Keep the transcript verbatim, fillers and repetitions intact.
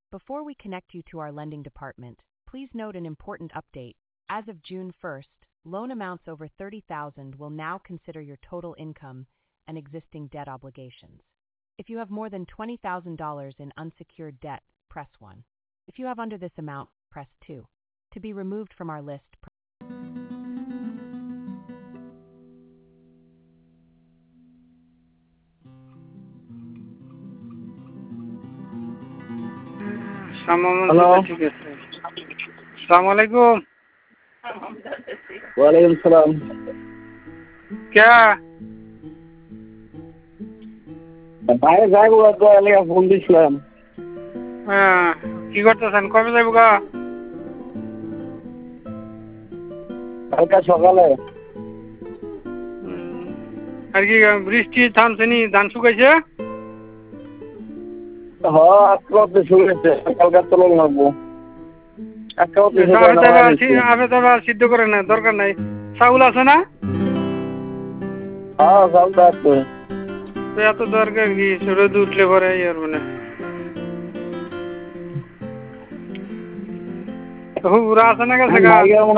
Before we connect you to our lending department, please note an important update. As of June first, loan amounts over thirty thousand dollars will now consider your total income and existing debt obligations. If you have more than twenty thousand dollars in unsecured debt, press one. If you have under this amount, press two. To be removed from our list, press hello ঠিক আছে। আসসালামু আলাইকুম। ওয়ালাইকুম সালাম। কে বাইরে যাইবো তো আমি ফোন দিছিলাম। হ্যাঁ, কি করতেছেন? কবে যাইব গা? কালকে সকালে। উম, আর কি বৃষ্টি থামছেনি, ধান শুকাইছে? হ্যাঁ আজকে তো শুরু হয়েছে, কালকে তো লোক লাগবো। আজকে তো শুরু আবে তবে হয়েছে। আবে তবে সিদ্ধ করে না, দরকার নাই। চাউল আছে না? হ্যাঁ চালটা আছে। তো এত দরকার কি? রোদ উঠলে পরে আর মানে হুবুরা আছে না গেছে গা?